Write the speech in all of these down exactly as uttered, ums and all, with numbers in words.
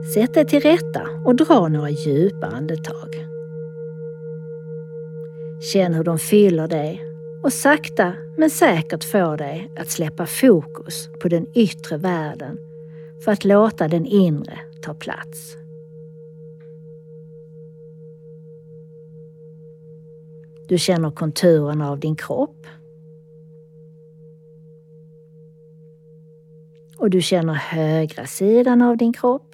Sätt dig till rätta och dra några djupa andetag. Känn hur de fyller dig och sakta men säkert får dig att släppa fokus på den yttre världen för att låta den inre ta plats. Du känner konturerna av din kropp. Och du känner högra sidan av din kropp.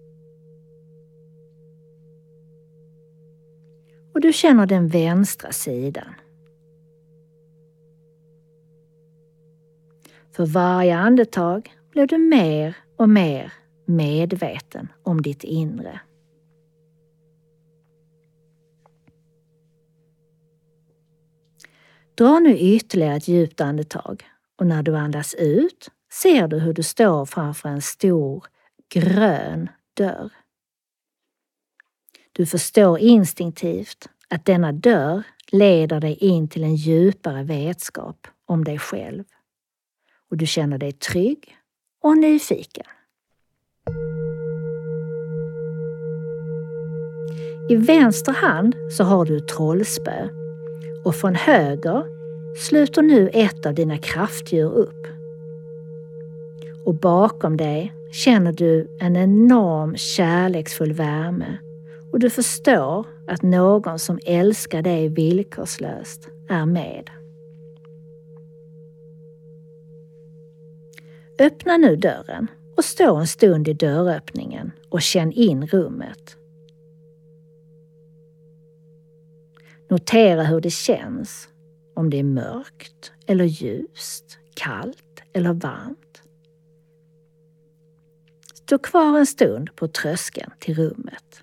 Och du känner den vänstra sidan. För varje andetag blir du mer och mer medveten om ditt inre. Dra nu ytterligare ett djupt andetag och när du andas ut ser du hur du står framför en stor grön dörr. Du förstår instinktivt att denna dörr leder dig in till en djupare vetskap om dig själv. Och du känner dig trygg och nyfiken. I vänster hand så har du ett trollspö och från höger sluter nu ett av dina kraftdjur upp. Och bakom dig känner du en enorm kärleksfull värme och du förstår att någon som älskar dig villkorslöst är med. Öppna nu dörren och stå en stund i dörröppningen och känn in rummet. Notera hur det känns, om det är mörkt eller ljust, kallt eller varmt. Stå kvar en stund på tröskeln till rummet.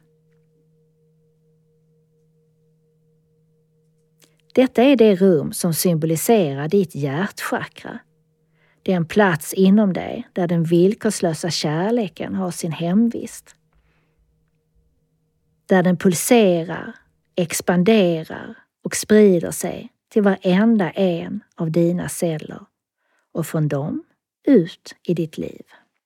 Detta är det rum som symboliserar ditt hjärtchakra. Det är en plats inom dig där den villkorslösa kärleken har sin hemvist. Där den pulserar, expanderar och sprider sig till varenda en av dina celler och från dem ut i ditt liv.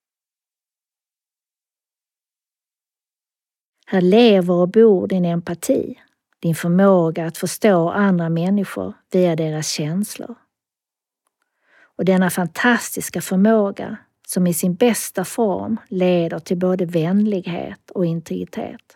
Här lever och bor din empati, din förmåga att förstå andra människor via deras känslor. Och denna fantastiska förmåga som i sin bästa form leder till både vänlighet och integritet.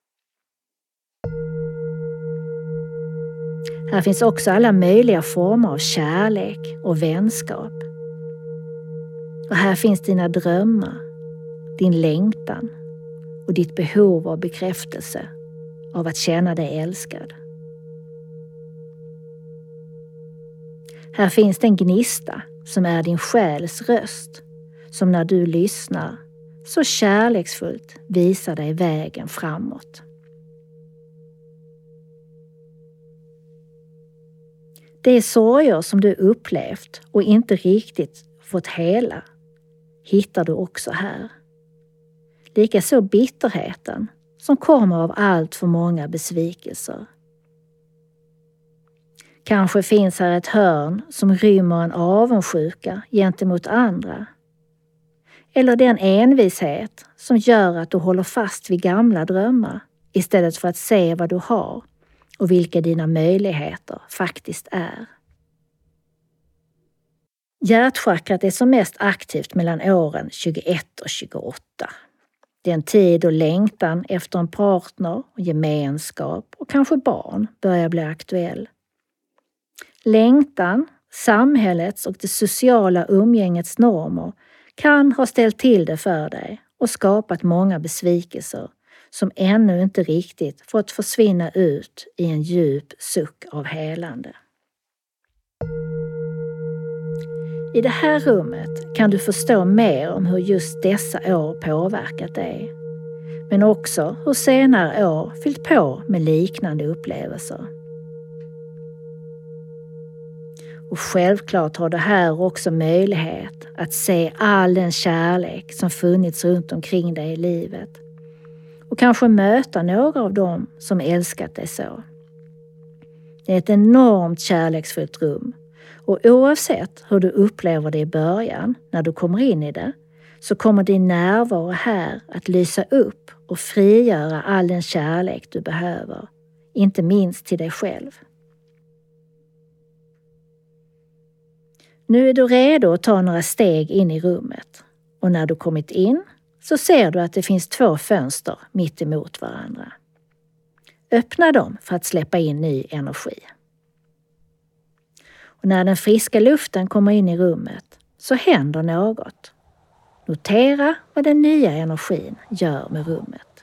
Här finns också alla möjliga former av kärlek och vänskap. Och här finns dina drömmar, din längtan och ditt behov av bekräftelse av att känna dig älskad. Här finns den gnista som är din själs röst, som när du lyssnar så kärleksfullt visar dig vägen framåt. Det är sorger som du upplevt och inte riktigt fått hela hittar du också här. Likaså bitterheten som kommer av allt för många besvikelser. Kanske finns här ett hörn som rymmer en avundsjuka gentemot andra. Eller den envishet som gör att du håller fast vid gamla drömmar istället för att se vad du har och vilka dina möjligheter faktiskt är. Hjärtchakrat är som mest aktivt mellan åren tjugoett och tjugoåtta. Det är en tid då längtan efter en partner, gemenskap och kanske barn börjar bli aktuell. Längtan, samhällets och det sociala umgängets normer kan ha ställt till det för dig och skapat många besvikelser som ännu inte riktigt fått försvinna ut i en djup suck av helande. I det här rummet kan du förstå mer om hur just dessa år påverkat dig, men också hur senare år fyllt på med liknande upplevelser. Och självklart har du här också möjlighet att se all den kärlek som funnits runt omkring dig i livet och kanske möta några av dem som älskat dig så. Det är ett enormt kärleksfullt rum och oavsett hur du upplever det i början när du kommer in i det så kommer din närvaro här att lysa upp och frigöra all den kärlek du behöver, inte minst till dig själv. Nu är du redo att ta några steg in i rummet och när du kommit in så ser du att det finns två fönster mitt emot varandra. Öppna dem för att släppa in ny energi. Och när den friska luften kommer in i rummet så händer något. Notera vad den nya energin gör med rummet.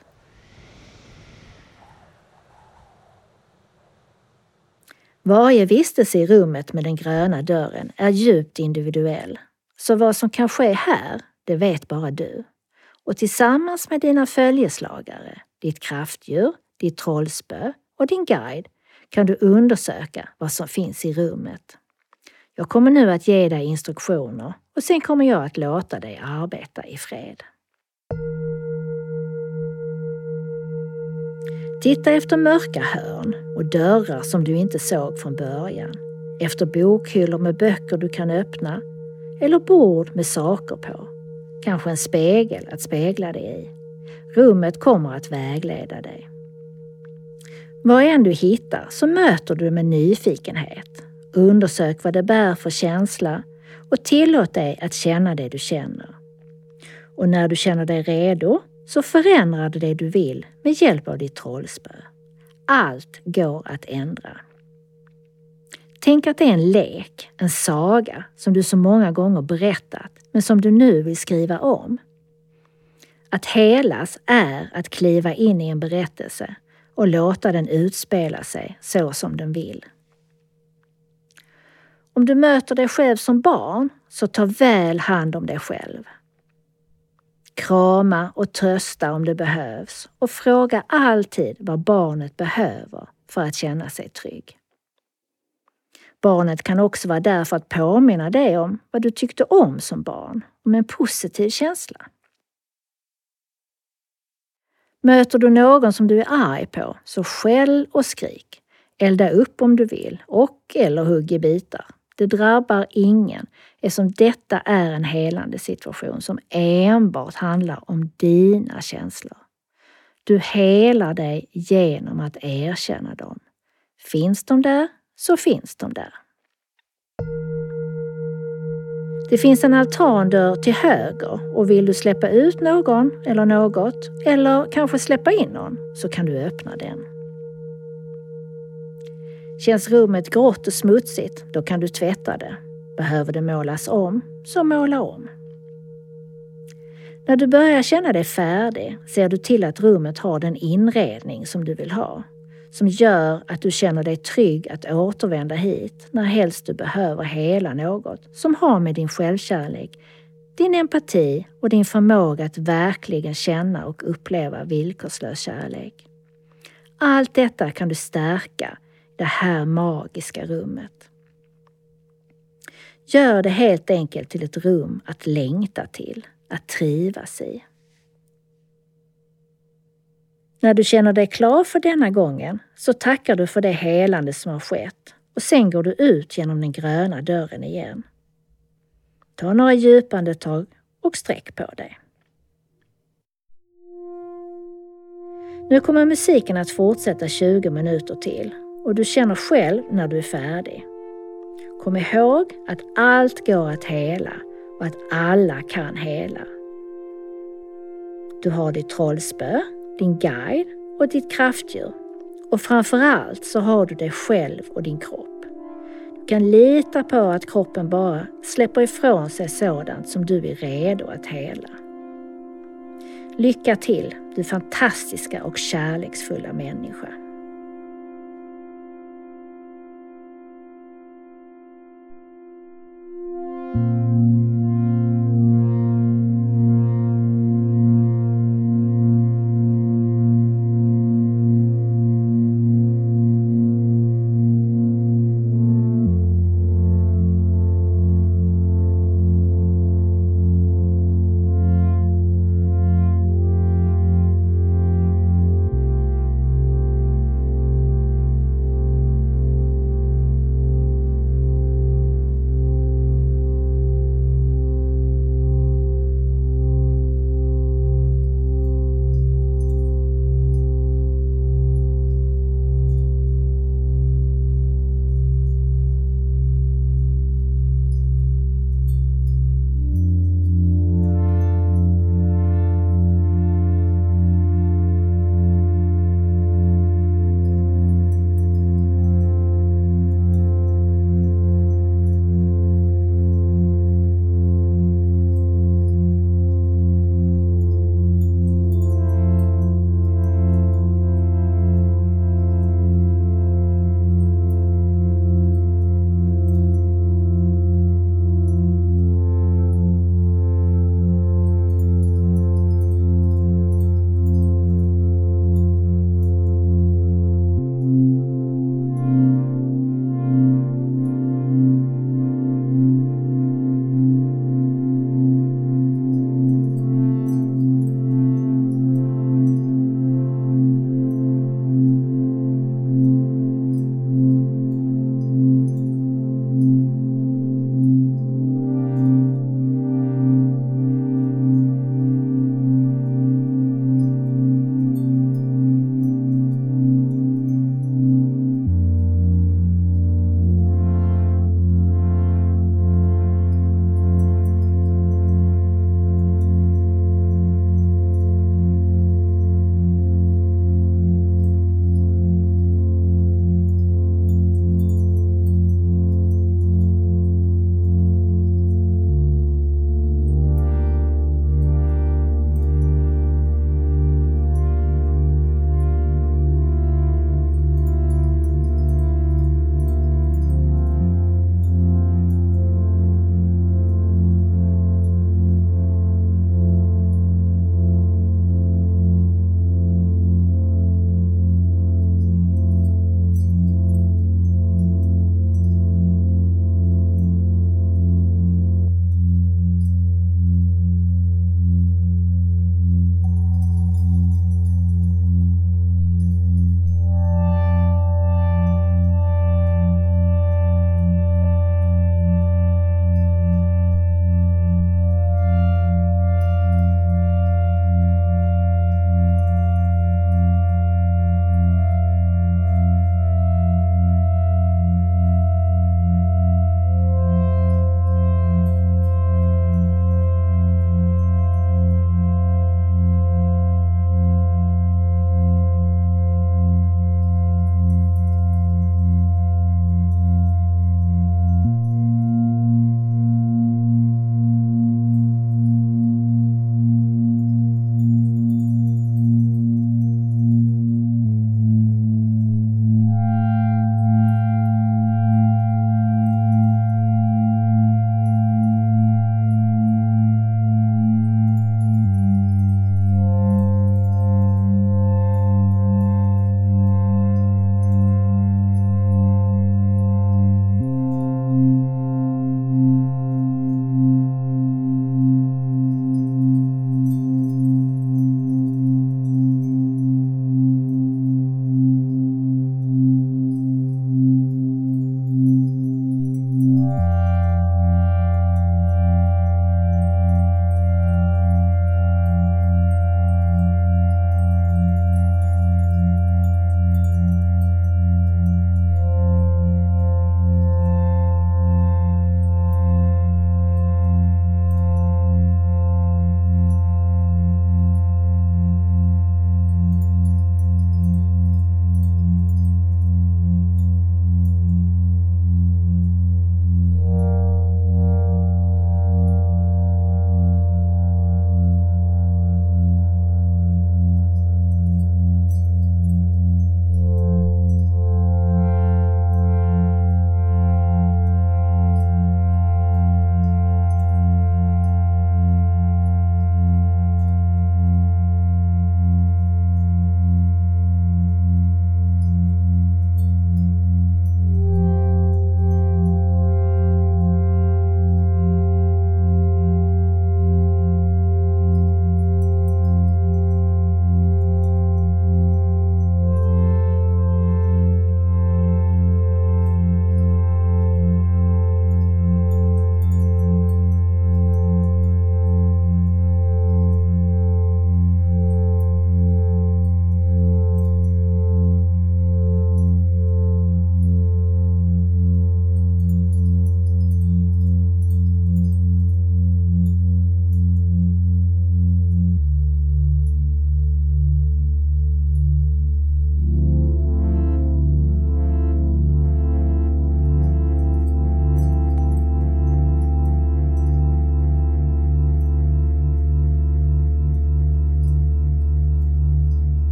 Varje vistelse i rummet med den gröna dörren är djupt individuell. Så vad som kan ske här, det vet bara du. Och tillsammans med dina följeslagare, ditt kraftdjur, ditt trollspö och din guide kan du undersöka vad som finns i rummet. Jag kommer nu att ge dig instruktioner och sen kommer jag att låta dig arbeta i fred. Titta efter mörka hörn och dörrar som du inte såg från början. Efter bokhyllor med böcker du kan öppna eller bord med saker på. Kanske en spegel att spegla dig i. Rummet kommer att vägleda dig. Vad än du hittar så möter du med nyfikenhet. Undersök vad det bär för känsla och tillåt dig att känna det du känner. Och när du känner dig redo så förändrar du det du vill med hjälp av ditt trollspö. Allt går att ändra. Tänk att det är en lek, en saga som du så många gånger berättat men som du nu vill skriva om. Att helas är att kliva in i en berättelse och låta den utspela sig så som den vill. Om du möter dig själv som barn så ta väl hand om dig själv. Krama och trösta om det behövs och fråga alltid vad barnet behöver för att känna sig trygg. Barnet kan också vara där för att påminna dig om vad du tyckte om som barn, om en positiv känsla. Möter du någon som du är arg på så skäll och skrik. Elda upp om du vill och eller hugg i bitar. Det drabbar ingen eftersom detta är en helande situation som enbart handlar om dina känslor. Du helar dig genom att erkänna dem. Finns de där så finns de där. Det finns en altandörr till höger och vill du släppa ut någon eller något eller kanske släppa in någon så kan du öppna den. Känns rummet grått och smutsigt, då kan du tvätta det. Behöver det målas om, så måla om. När du börjar känna dig färdig ser du till att rummet har den inredning som du vill ha. Som gör att du känner dig trygg att återvända hit när helst du behöver hela något som har med din självkärlek, din empati och din förmåga att verkligen känna och uppleva villkorslös kärlek. Allt detta kan du stärka i det här magiska rummet. Gör det helt enkelt till ett rum att längta till, att trivas i. När du känner dig klar för denna gången så tackar du för det helande som har skett och sen går du ut genom den gröna dörren igen. Ta några djupa andetag och sträck på dig. Nu kommer musiken att fortsätta tjugo minuter till och du känner själv när du är färdig. Kom ihåg att allt går att hela och att alla kan hela. Du har ditt trollspö, din guide och ditt kraftdjur. Och framförallt så har du dig själv och din kropp. Du kan lita på att kroppen bara släpper ifrån sig sådant som du är redo att hela. Lycka till, du fantastiska och kärleksfulla människa.